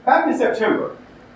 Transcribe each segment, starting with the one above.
back in September,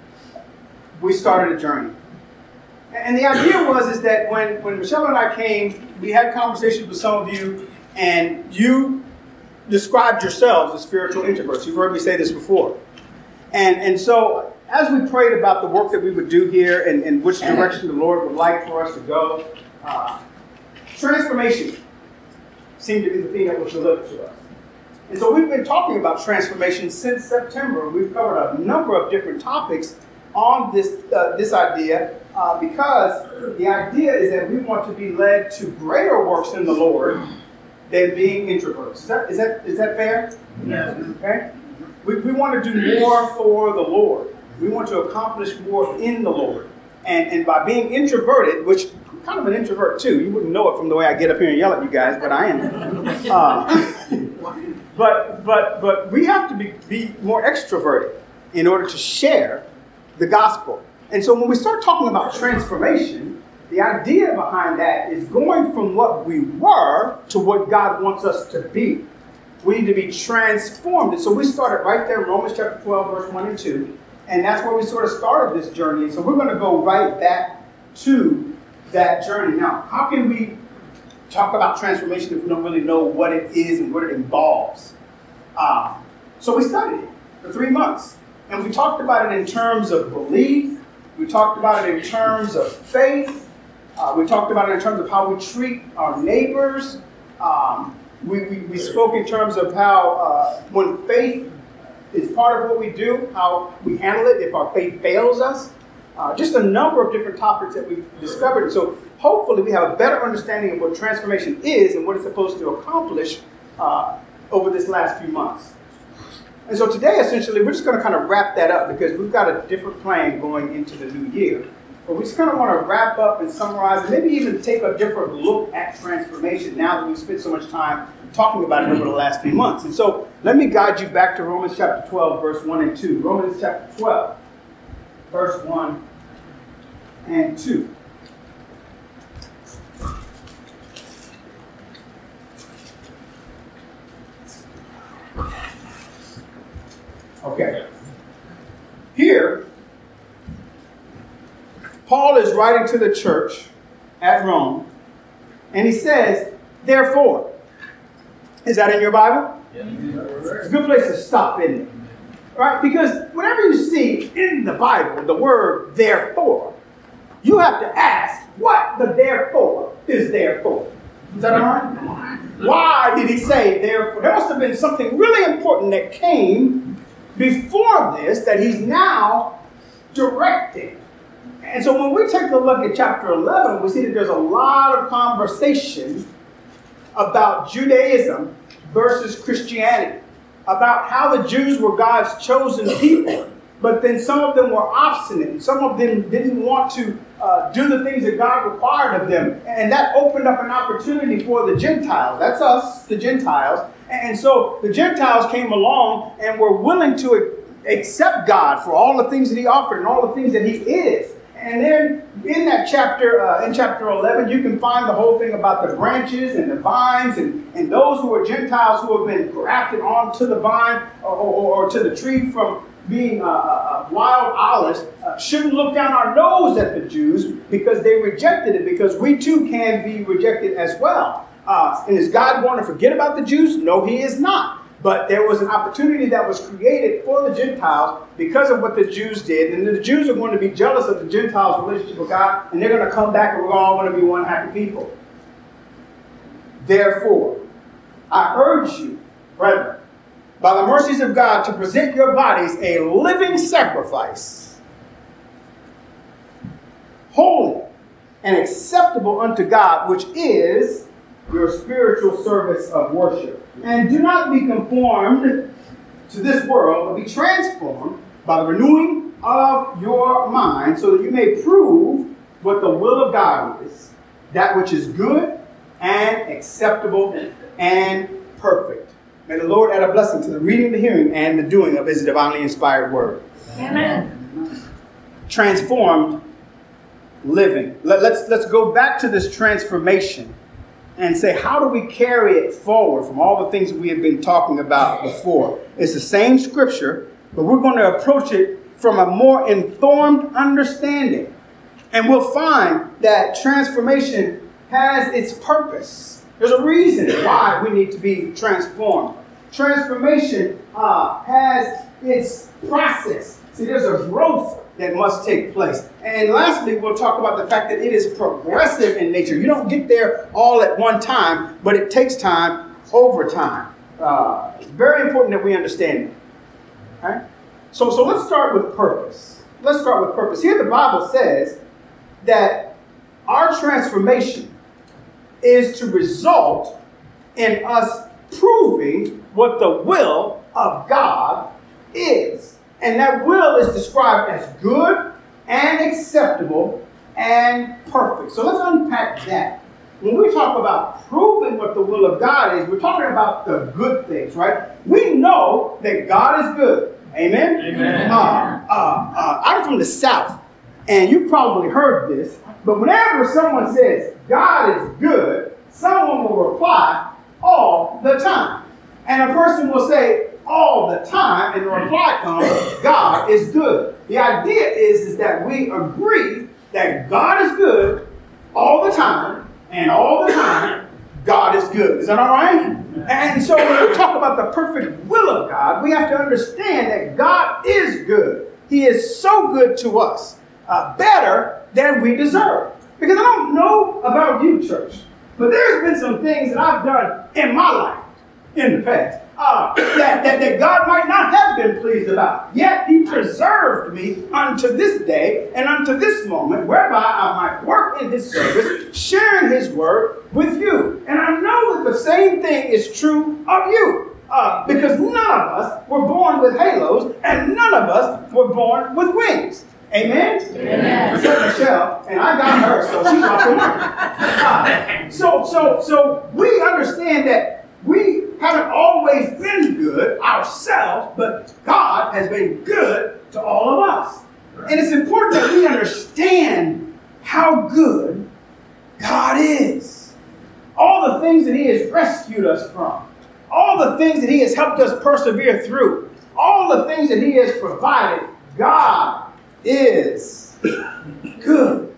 we started a journey. And the idea is that when Michelle and I came, we had conversations with some of you, and you described yourselves as spiritual introverts. You've heard me say this before. And so as we prayed about the work that we would do here and which direction the Lord would like for us to go, transformation seemed to be the thing that was delivered to us. And so we've been talking about transformation since September. We've covered a number of different topics on this idea because the idea is that we want to be led to greater works in the Lord than being introverts. Is that fair? Yes. Okay. We want to do more for the Lord. We want to accomplish more in the Lord. And by being introverted, which I'm kind of an introvert too. You wouldn't know it from the way I get up here and yell at you guys, but I am. But we have to be more extroverted in order to share the gospel. And so when we start talking about transformation, the idea behind that is going from what we were to what God wants us to be. We need to be transformed. And so we started right there in Romans chapter 12, verse 1 and 2. And that's where we sort of started this journey. And so we're going to go right back to that journey. Now, how can we talk about transformation if we don't really know what it is and what it involves? So we studied it for 3 months. And we talked about it in terms of belief. We talked about it in terms of faith. We talked about it in terms of how we treat our neighbors. We spoke in terms of how when faith is part of what we do, how we handle it if our faith fails us. Just a number of different topics that we've discovered. So hopefully we have a better understanding of what transformation is and what it's supposed to accomplish over this last few months. And so today, essentially, we're just going to kind of wrap that up because we've got a different plan going into the new year. But we just kind of want to wrap up and summarize and maybe even take a different look at transformation now that we've spent so much time talking about it over the last few months. And so let me guide you back to Romans chapter 12, verse 1 and 2. Romans chapter 12, verse 1 and 2. Okay. Here, Paul is writing to the church at Rome, and he says, therefore. Is that in your Bible? Yeah. It's a good place to stop, isn't it? Right? Because whenever you see in the Bible the word therefore, you have to ask what the therefore is there for. Is that all right? Why did he say therefore? There must have been something really important that came before this that he's now directing. And so when we take a look at chapter 11, we see that there's a lot of conversation about Judaism versus Christianity, about how the Jews were God's chosen people, but then some of them were obstinate, and some of them didn't want to do the things that God required of them, and that opened up an opportunity for the Gentiles. That's us, the Gentiles. And so the Gentiles came along and were willing to accept God for all the things that he offered and all the things that he is. And then in that chapter, in chapter 11, you can find the whole thing about the branches and the vines and those who are Gentiles who have been grafted onto the vine or to the tree from being wild olives shouldn't look down our nose at the Jews because they rejected it, because we too can be rejected as well. And is God going to forget about the Jews? No, he is not. But there was an opportunity that was created for the Gentiles because of what the Jews did. And the Jews are going to be jealous of the Gentiles' relationship with God. And they're going to come back and we're all going to be one happy people. Therefore, I urge you, brethren, by the mercies of God, to present your bodies a living sacrifice, holy and acceptable unto God, which is your spiritual service of worship. And do not be conformed to this world, but be transformed by the renewing of your mind, so that you may prove what the will of God is, that which is good and acceptable and perfect. May the Lord add a blessing to the reading, the hearing, and the doing of his divinely inspired word. Amen. Transformed living. Let's go back to this transformation and say, how do we carry it forward from all the things that we have been talking about before? It's the same scripture but we're going to approach it from a more informed understanding. And we'll find that transformation has its purpose. There's a reason why we need to be transformed. Transformation has its process. See, there's a growth that must take place. And lastly, we'll talk about the fact that it is progressive in nature. You don't get there all at one time, but it takes time over time. It's very important that we understand it. Okay? So let's start with purpose. Let's start with purpose. Here the Bible says that our transformation is to result in us proving what the will of God is. And that will is described as good and acceptable and perfect. So let's unpack that. When we talk about proving what the will of God is, we're talking about the good things, right? We know that God is good. Amen? Amen. I'm from the South, and you've probably heard this, but whenever someone says God is good, someone will reply all the time. And a person will say all the time, and the reply comes, God is good. The idea is that we agree that God is good all the time, and all the time, God is good. Is that all right? And so when we talk about the perfect will of God, we have to understand that God is good. He is so good to us, better than we deserve. Because I don't know about you, church, but there's been some things that I've done in my life in the past that God might not have been pleased about. Yet He preserved me unto this day and unto this moment, whereby I might work in His service, sharing His word with you. And I know that the same thing is true of you. Because none of us were born with halos, and none of us were born with wings. Amen? Amen. Except Michelle, and I got her, so she's off the mark. So we understand that we haven't always been good ourselves, but God has been good to all of us. And it's important that we understand how good God is. All the things that He has rescued us from, all the things that He has helped us persevere through, all the things that He has provided, God is good.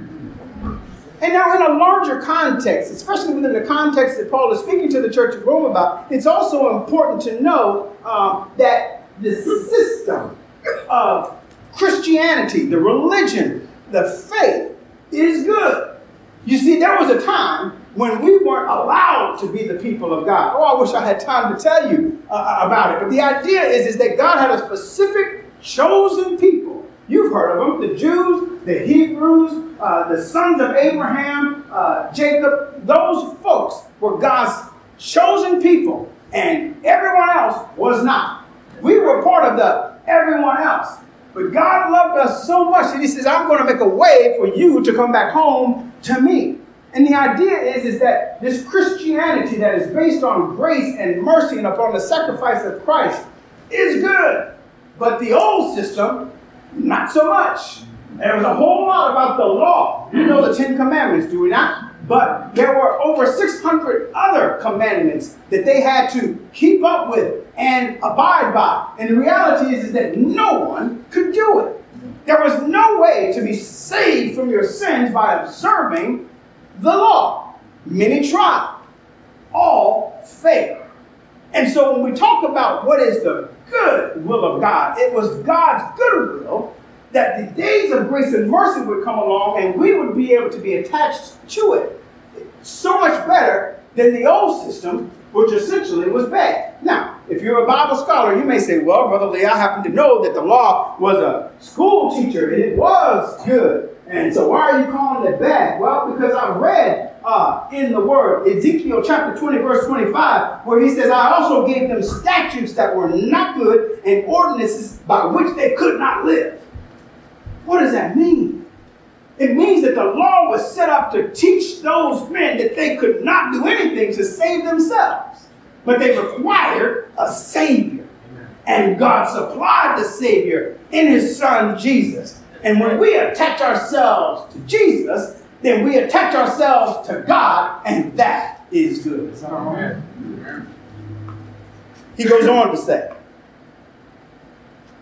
And now in a larger context, especially within the context that Paul is speaking to the church of Rome about, it's also important to know that the system of Christianity, the religion, the faith is good. You see, there was a time when we weren't allowed to be the people of God. Oh, I wish I had time to tell you about it. But the idea is that God had a specific chosen people. You've heard of them, the Jews, the Hebrews, the sons of Abraham, Jacob. Those folks were God's chosen people, and everyone else was not. We were part of the everyone else. But God loved us so much that He says, I'm going to make a way for you to come back home to me. And the idea is that this Christianity that is based on grace and mercy and upon the sacrifice of Christ is good. But the old system, not so much. There was a whole lot about the law. You know the 10 Commandments, do we not? But there were over 600 other commandments that they had to keep up with and abide by. And the reality is that no one could do it. There was no way to be saved from your sins by observing the law. Many tried. All failed. And so when we talk about what is the good will of God, it was God's good will that the days of grace and mercy would come along and we would be able to be attached to it. So much better than the old system, which essentially was bad. Now, if you're a Bible scholar, you may say, well, Brother Lee, I happen to know that the law was a school teacher and it was good. And so why are you calling it bad? Well, because I read in the Word, Ezekiel chapter 20, verse 25, where he says, I also gave them statutes that were not good and ordinances by which they could not live. What does that mean? It means that the law was set up to teach those men that they could not do anything to save themselves. But they required a Savior. And God supplied the Savior in His Son, Jesus. And when we attach ourselves to Jesus, then we attach ourselves to God, and that is good. Is that all right? He goes on to say,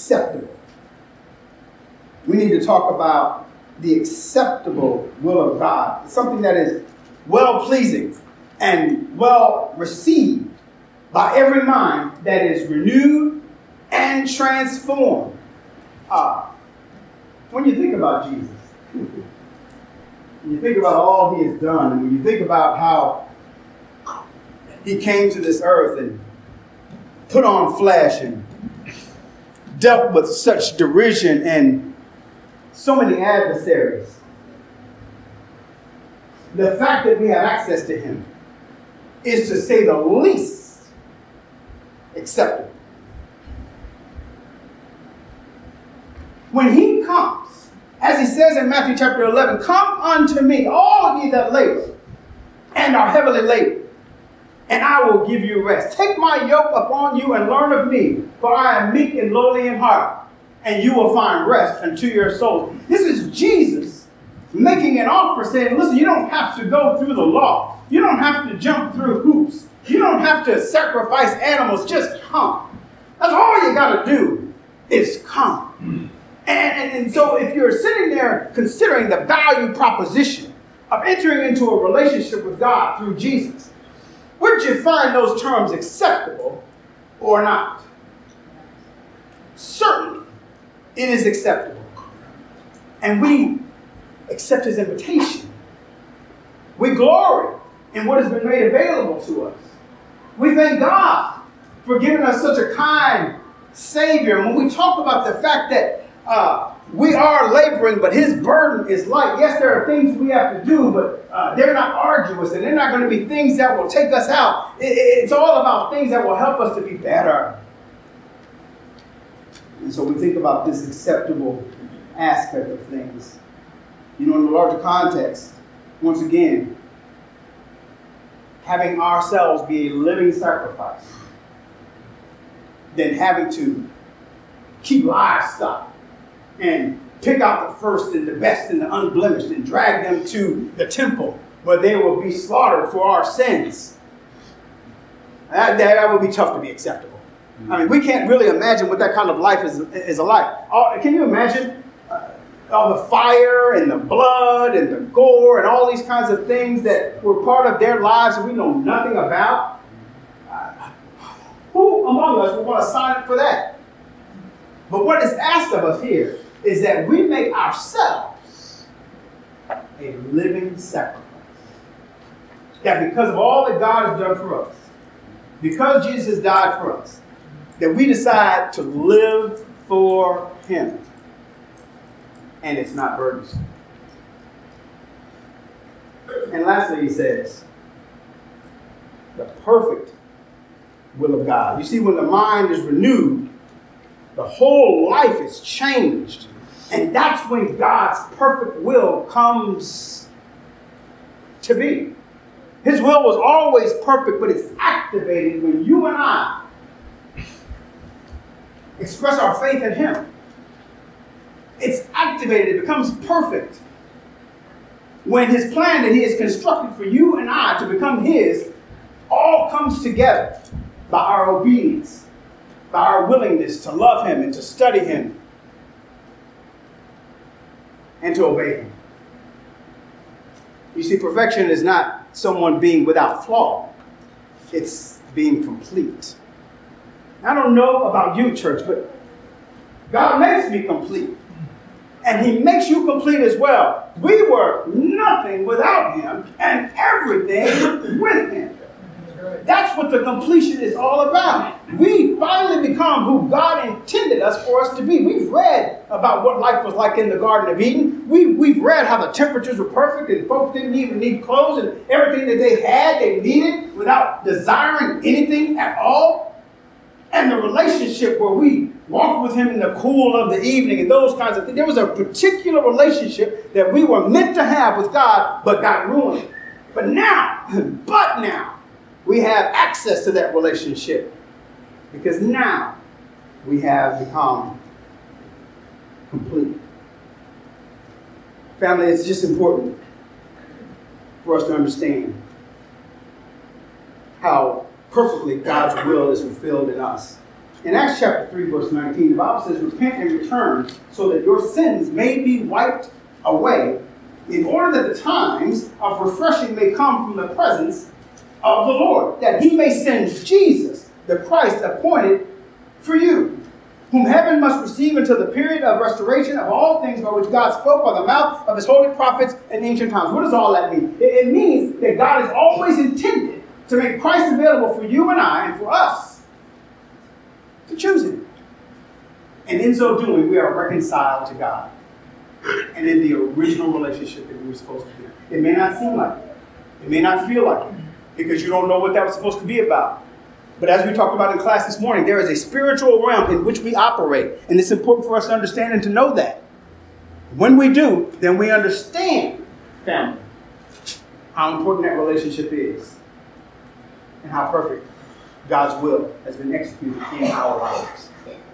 acceptable. We need to talk about the acceptable will of God. It's something that is well-pleasing and well received by every mind that is renewed and transformed. When you think about Jesus, when you think about all he has done, and when you think about how he came to this earth and put on flesh and dealt with such derision and so many adversaries, the fact that we have access to him is, to say the least, acceptable. When he comes, as he says in Matthew chapter 11, "Come unto me, all ye that labor and are heavily laden, and I will give you rest. Take my yoke upon you and learn of me, for I am meek and lowly in heart, and you will find rest unto your souls." This is Jesus making an offer, saying, listen, you don't have to go through the law. You don't have to jump through hoops. You don't have to sacrifice animals. Just come. That's all you got to do is come. And so if you're sitting there considering the value proposition of entering into a relationship with God through Jesus, would you find those terms acceptable or not? Certainly, it is acceptable. And we accept his invitation. We glory in what has been made available to us. We thank God for giving us such a kind Savior. And when we talk about the fact that we are laboring, but his burden is light. Yes, there are things we have to do, but they're not arduous, and they're not going to be things that will take us out. It's all about things that will help us to be better. And so we think about this acceptable aspect of things. You know, in the larger context, once again, having ourselves be a living sacrifice, than having to keep livestock and pick out the first and the best and the unblemished and drag them to the temple where they will be slaughtered for our sins. That would be tough to be acceptable. I mean, we can't really imagine what that kind of life is like. Can you imagine all the fire and the blood and the gore and all these kinds of things that were part of their lives that we know nothing about? Who among us would want to sign up for that? But what is asked of us here is that we make ourselves a living sacrifice. That because of all that God has done for us, because Jesus died for us, that we decide to live for him. And it's not burdensome. And lastly, he says, the perfect will of God. You see, when the mind is renewed, the whole life is changed. And that's when God's perfect will comes to be. His will was always perfect, but it's activated when you and I express our faith in him. It's activated. It becomes perfect when his plan that he has constructed for you and I to become his all comes together by our obedience, by our willingness to love him and to study him and to obey him. You see, perfection is not someone being without flaw. It's being complete. I don't know about you, church, but God makes me complete. And he makes you complete as well. We were nothing without him and everything with him. That's what the completion is all about. We finally become who God intended us for us to be. We've read about what life was like in the Garden of Eden. We've read how the temperatures were perfect and folks didn't even need clothes, and everything that they had, they needed without desiring anything at all. And the relationship where we walked with him in the cool of the evening and those kinds of things. There was a particular relationship that we were meant to have with God, but got ruined. But now, we have access to that relationship because now we have become complete. Family, it's just important for us to understand how perfectly God's will is fulfilled in us In Acts chapter 3, verse 19, the Bible says, repent and return so that your sins may be wiped away, in order that the times of refreshing may come from the presence of the Lord, that he may send Jesus, the Christ appointed for you, whom heaven must receive until the period of restoration of all things by which God spoke by the mouth of his holy prophets in ancient times. What does all that mean? It means that God has always intended to make Christ available for you and I and for us to choose him. And in so doing, we are reconciled to God and in the original relationship that we were supposed to be. It may not seem like it. It may not feel like it because you don't know what that was supposed to be about. But as we talked about in class this morning, there is a spiritual realm in which we operate. And it's important for us to understand and to know that. When we do, then we understand, family, how important that relationship is and how perfect God's will has been executed in our lives.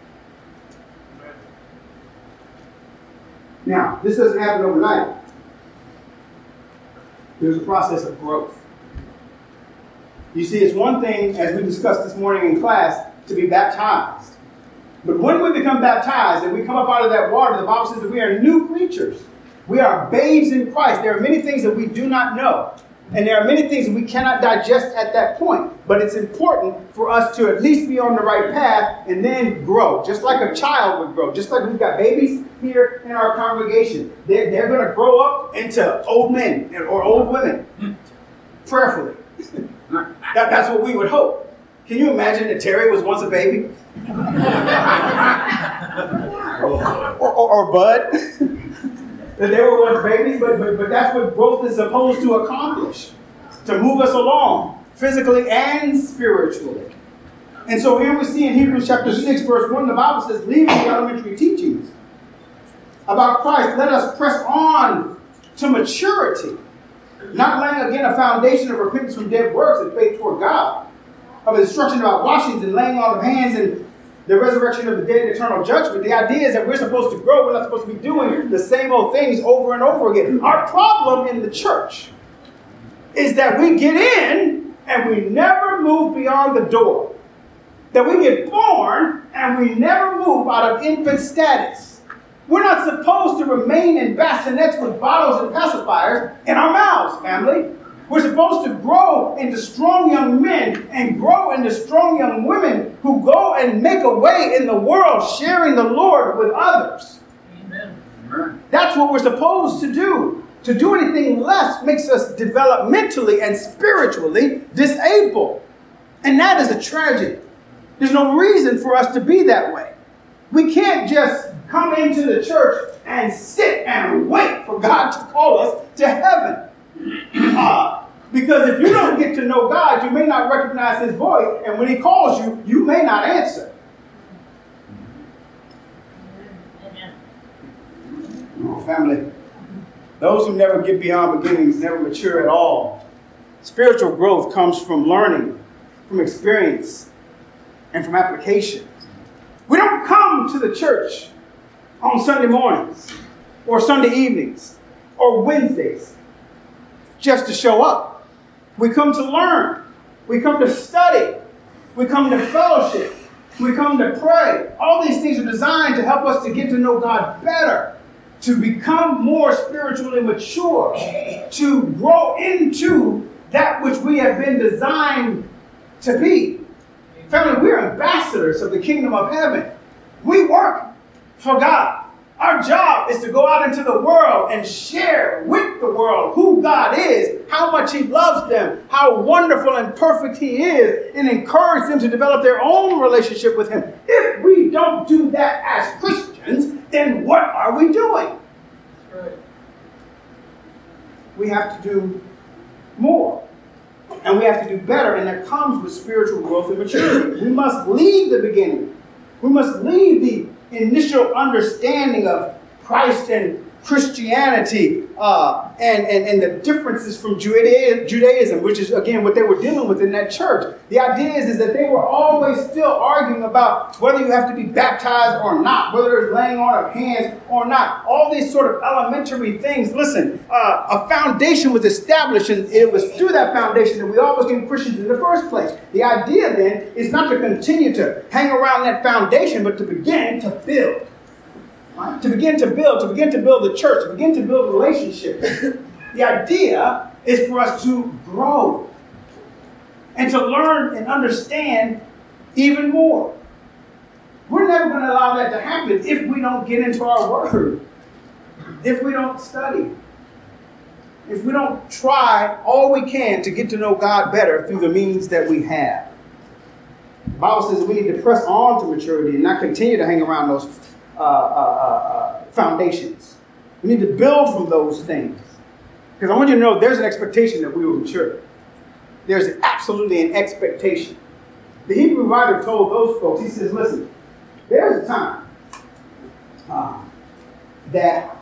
Now, this doesn't happen overnight. There's a process of growth. You see, it's one thing, as we discussed this morning in class, to be baptized. But when we become baptized and we come up out of that water, the Bible says that we are new creatures. We are babes in Christ. There are many things that we do not know. And there are many things that we cannot digest at that point. But it's important for us to at least be on the right path and then grow. Just like a child would grow. Just like we've got babies here in our congregation. They're going to grow up into old men or old women. Prayerfully. That's what we would hope. Can you imagine that Terry was once a baby? or Bud? That they were once babies, but that's what growth is supposed to accomplish. To move us along, physically and spiritually. And so here we see in Hebrews chapter 6, verse 1, the Bible says, leaving the elementary teachings about Christ, let us press on to maturity. Not laying again a foundation of repentance from dead works and faith toward God, of instruction about washings and laying on of hands and the resurrection of the dead and eternal judgment. The idea is that we're supposed to grow. We're not supposed to be doing the same old things over and over again. Our problem in the church is that we get in and we never move beyond the door. That we get born and we never move out of infant status. We're not supposed to remain in bassinets with bottles and pacifiers in our mouths, family. We're supposed to grow into strong young men and grow into strong young women who go and make a way in the world, sharing the Lord with others. Amen. That's what we're supposed to do. To do anything less makes us developmentally and spiritually disabled. And that is a tragedy. There's no reason for us to be that way. We can't just come into the church and sit and wait for God to call us to heaven. Because if you don't get to know God, you may not recognize his voice. And when he calls you, you may not answer. Oh, family, those who never get beyond beginnings never mature at all. Spiritual growth comes from learning, from experience, and from application. We don't come to the church on Sunday mornings or Sunday evenings or Wednesdays just to show up. We come to learn. We come to study. We come to fellowship. We come to pray. All these things are designed to help us to get to know God better, to become more spiritually mature, to grow into that which we have been designed to be. Family, we're ambassadors of the kingdom of heaven. We work for God. Our job is to go out into the world and share with the world who God is, how much he loves them, how wonderful and perfect he is, and encourage them to develop their own relationship with him. If we don't do that as Christians, then what are we doing? Right. We have to do more. And we have to do better, and that comes with spiritual growth and maturity. We must leave the beginning. We must leave the initial understanding of Christ and Christianity and the differences from Judaism, which is, again, what they were dealing with in that church. The idea is that they were always still arguing about whether you have to be baptized or not, whether there's laying on of hands or not. All these sort of elementary things. Listen, a foundation was established, and it was through that foundation that we all became Christians in the first place. The idea then is not to continue to hang around that foundation, but to begin to build. Right? To begin to build the church, to begin to build relationships. The idea is for us to grow and to learn and understand even more. We're never going to allow that to happen if we don't get into our word, if we don't study, if we don't try all we can to get to know God better through the means that we have. The Bible says that we need to press on to maturity and not continue to hang around those foundations. We need to build from those things. Because I want you to know there's an expectation that we will mature. There's absolutely an expectation. The Hebrew writer told those folks, he says, listen, there's a time that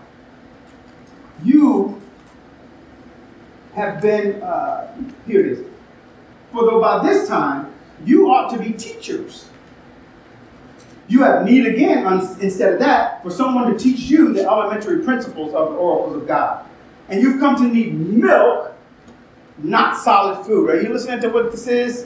you have been, here it is. For though by this time you ought to be teachers, you have need again, instead of that, for someone to teach you the elementary principles of the oracles of God. And you've come to need milk, not solid food. Are you listening to what this is?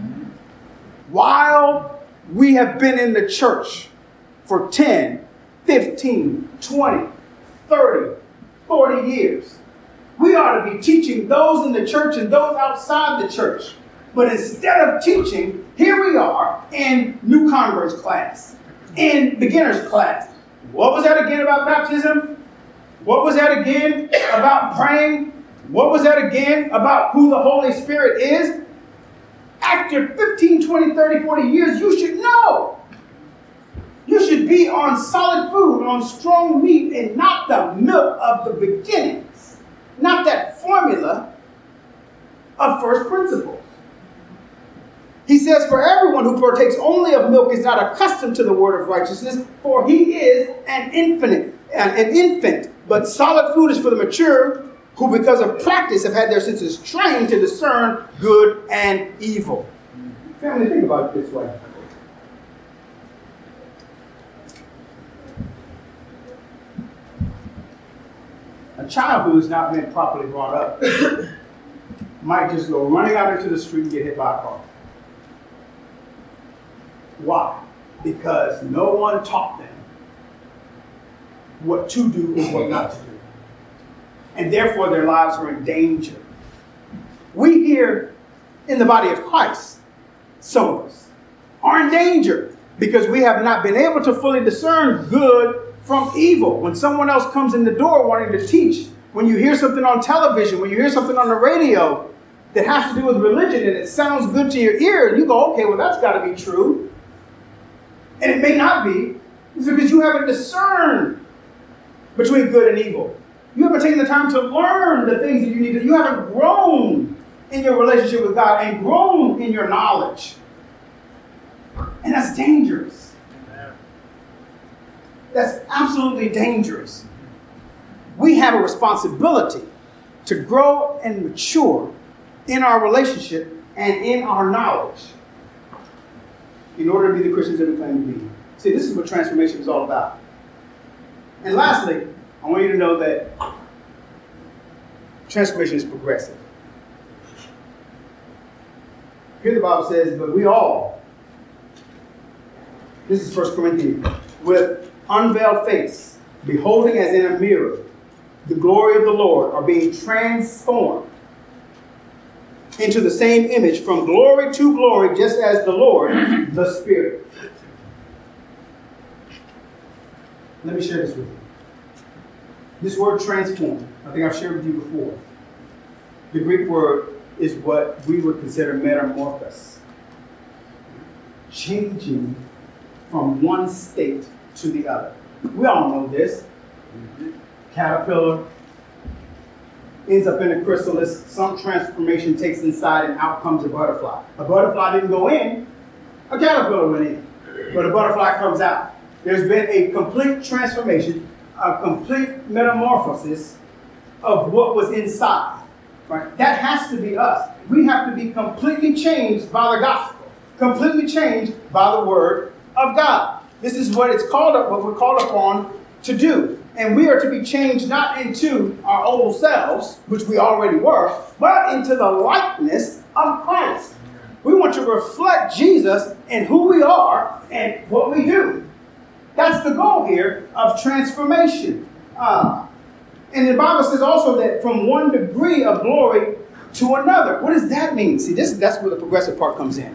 While we have been in the church for 10, 15, 20, 30, 40 years, we ought to be teaching those in the church and those outside the church. But instead of teaching, here we are in new converts class, in beginners class. What was that again about baptism? What was that again about praying? What was that again about who the Holy Spirit is? After 15, 20, 30, 40 years, you should know. You should be on solid food, on strong meat, and not the milk of the beginnings. Not that formula of first principles. He says, for everyone who partakes only of milk is not accustomed to the word of righteousness, for he is an infant. But solid food is for the mature, who because of practice have had their senses trained to discern good and evil. Family, think about it this way. A child who has not been properly brought up might just go running out into the street and get hit by a car. Why? Because no one taught them what to do and what not to do. And therefore their lives are in danger. We here in the body of Christ, some of us, are in danger because we have not been able to fully discern good from evil. When someone else comes in the door wanting to teach, when you hear something on television, when you hear something on the radio that has to do with religion and it sounds good to your ear, and you go, okay, well, that's got to be true. And it may not be. It's because you haven't discerned between good and evil. You haven't taken the time to learn the things that you need to. You haven't grown in your relationship with God and grown in your knowledge. And that's dangerous. That's absolutely dangerous. We have a responsibility to grow and mature in our relationship and in our knowledge in order to be the Christians that we claim to be. See, this is what transformation is all about. And lastly, I want you to know that transformation is progressive. Here the Bible says, but we all, this is 1 Corinthians, with unveiled face, beholding as in a mirror the glory of the Lord, are being transformed into the same image from glory to glory, just as the Lord, the Spirit. Let me share this with you. This word transform, I think I've shared with you before. The Greek word is what we would consider metamorphosis. Changing from one state to the other. We all know this. Caterpillar ends up in a chrysalis. Some transformation takes inside and out comes a butterfly. A butterfly didn't go in. A caterpillar went in. But a butterfly comes out. There's been a complete transformation a complete metamorphosis of what was inside. Right? That has to be us. We have to be completely changed by the gospel, completely changed by the word of God. This is what what we're called upon to do. And we are to be changed not into our old selves, which we already were, but into the likeness of Christ. We want to reflect Jesus in who we are and what we do. That's the goal here of transformation. And the Bible says also that from one degree of glory to another. What does that mean? See, that's where the progressive part comes in.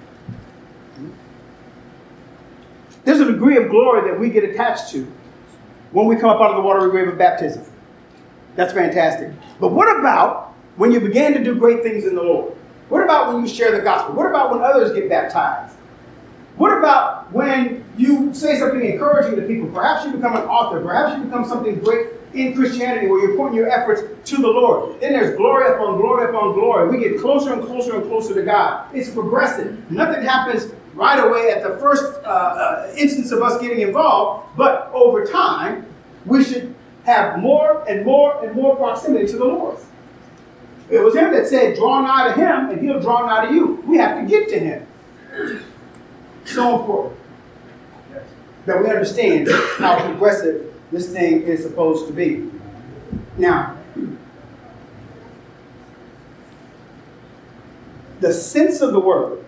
There's a degree of glory that we get attached to when we come up out of the watery grave of baptism. That's fantastic. But what about when you begin to do great things in the Lord? What about when you share the gospel? What about when others get baptized? What about when you say something encouraging to people? Perhaps you become an author. Perhaps you become something great in Christianity where you're pointing your efforts to the Lord. Then there's glory upon glory upon glory. We get closer and closer and closer to God. It's progressive. Nothing happens right away at the first instance of us getting involved, but over time, we should have more and more and more proximity to the Lord. It was him that said, draw nigh to him, and he'll draw nigh to you. We have to get to him. So important that we understand how progressive this thing is supposed to be. Now, the sense of the word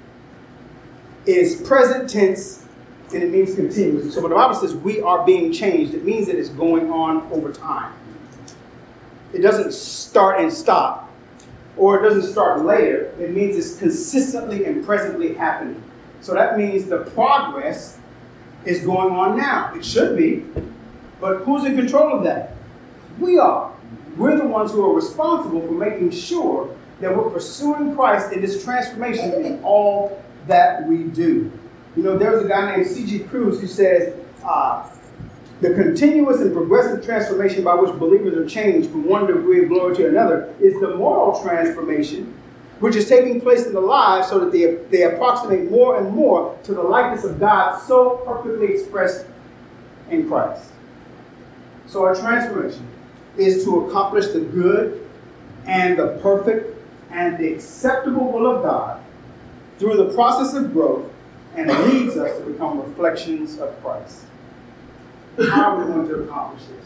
is present tense, and it means continuous. So when the Bible says we are being changed, it means that it's going on over time. It doesn't start and stop, or it doesn't start later. It means it's consistently and presently happening. So that means the progress is going on now. It should be, but who's in control of that? We are. We're the ones who are responsible for making sure that we're pursuing Christ in this transformation in all that we do. You know, there's a guy named C.G. Cruz who says, the continuous and progressive transformation by which believers are changed from one degree of glory to another is the moral transformation which is taking place in the lives so that they approximate more and more to the likeness of God so perfectly expressed in Christ. So our transformation is to accomplish the good and the perfect and the acceptable will of God through the process of growth, and leads us to become reflections of Christ. How are we going to accomplish this?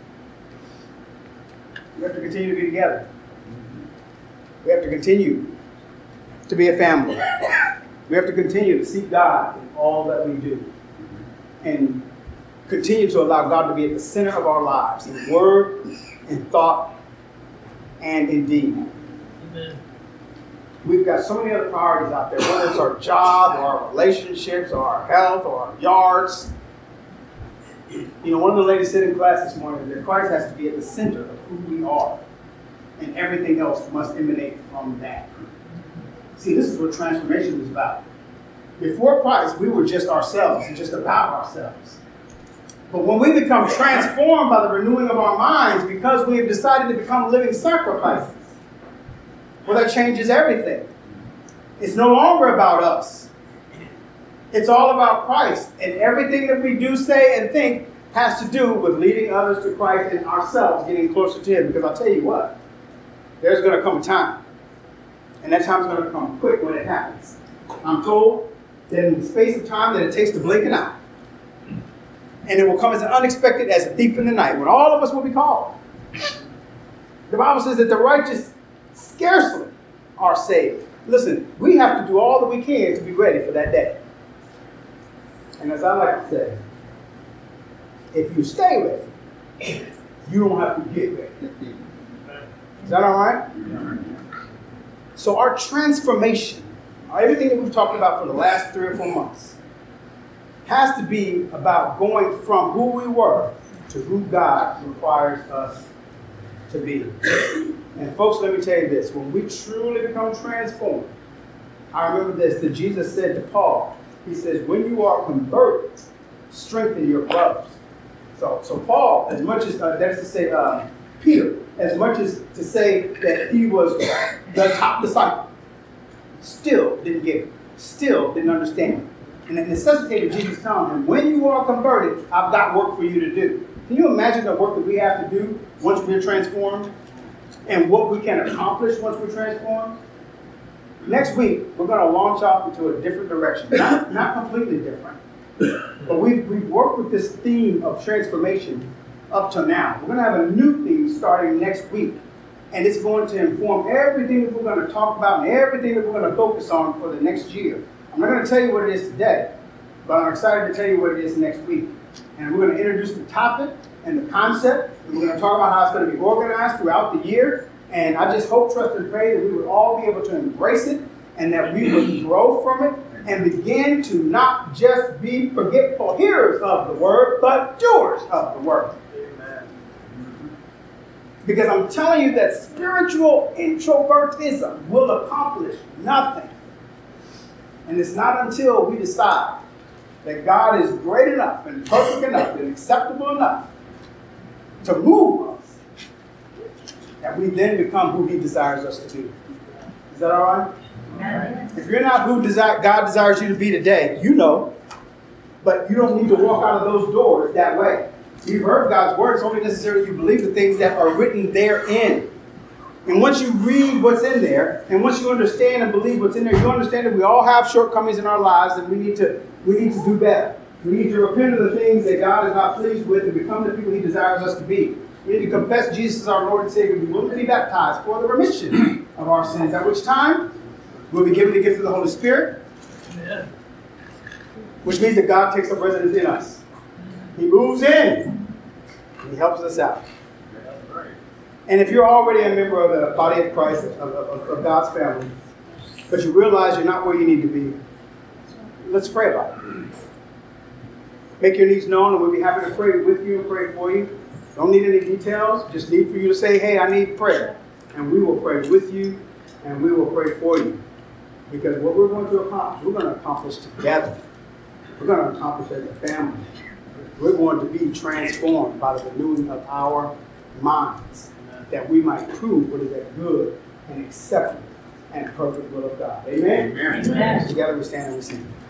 We have to continue to be together. We have to continue to be a family. We have to continue to seek God in all that we do. And continue to allow God to be at the center of our lives, in word, in thought, and in deed. Amen. We've got so many other priorities out there, whether it's our job, or our relationships, or our health, or our yards. You know, one of the ladies said in class this morning that Christ has to be at the center of who we are, and everything else must emanate from that. See, this is what transformation is about. Before Christ, we were just ourselves and just about ourselves. But when we become transformed by the renewing of our minds because we have decided to become living sacrifices, well, that changes everything. It's no longer about us. It's all about Christ. And everything that we do, say, and think has to do with leading others to Christ and ourselves getting closer to him. Because I'll tell you what, there's going to come a time. And that time's going to come quick when it happens. I'm told that in the space of time that it takes to blink an eye. And it will come as unexpected as a thief in the night, when all of us will be called. The Bible says that the righteous scarcely are saved. Listen, we have to do all that we can to be ready for that day. And as I like to say, if you stay ready, you don't have to get ready. Is that all right? So our transformation, everything that we've talked about for the last 3 or 4 months, has to be about going from who we were to who God requires us to be. And folks, let me tell you this. When we truly become transformed, I remember this, that Jesus said to Paul, he says, when you are converted, strengthen your brothers. So Paul, as much as, that is to say, Peter, as much as to say that he was the top disciple, still didn't get it, still didn't understand it. And it necessitated Jesus telling him, when you are converted, I've got work for you to do. Can you imagine the work that we have to do once we're transformed? And what we can accomplish once we're transformed? Next week, we're going to launch off into a different direction. Not completely different. But we've worked with this theme of transformation up to now. We're going to have a new theme starting next week. And it's going to inform everything that we're going to talk about and everything that we're going to focus on for the next year. I'm not going to tell you what it is today, but I'm excited to tell you what it is next week. And we're going to introduce the topic and the concept. And we're going to talk about how it's going to be organized throughout the year. And I just hope, trust, and pray that we would all be able to embrace it and that we would grow from it and begin to not just be forgetful hearers of the word, but doers of the word. Amen. Because I'm telling you that spiritual introvertism will accomplish nothing. And it's not until we decide that God is great enough and perfect enough and acceptable enough to move us that we then become who he desires us to be. Is that all right? Amen. If you're not who God desires you to be today, you know, but you don't need to walk out of those doors that way. You've heard God's word. It's only necessary that you believe the things that are written therein. And once you read what's in there, and once you understand and believe what's in there, you understand that we all have shortcomings in our lives and we need to do better. We need to repent of the things that God is not pleased with and become the people he desires us to be. We need to confess Jesus as our Lord and Savior and be willing to be baptized for the remission of our sins, at which time we'll be given the gift of the Holy Spirit, Amen. Which means that God takes up residence in us. He moves in and he helps us out. And if you're already a member of the body of Christ, of God's family, but you realize you're not where you need to be, let's pray about it. Make your needs known and we'll be happy to pray with you and pray for you. Don't need any details. Just need for you to say, hey, I need prayer. And we will pray with you and we will pray for you. Because what we're going to accomplish, we're going to accomplish together. We're going to accomplish as a family. We're going to be transformed by the renewing of our minds, that we might prove what is that good and acceptable and perfect will of God. Amen? Amen. Together we stand and we sing.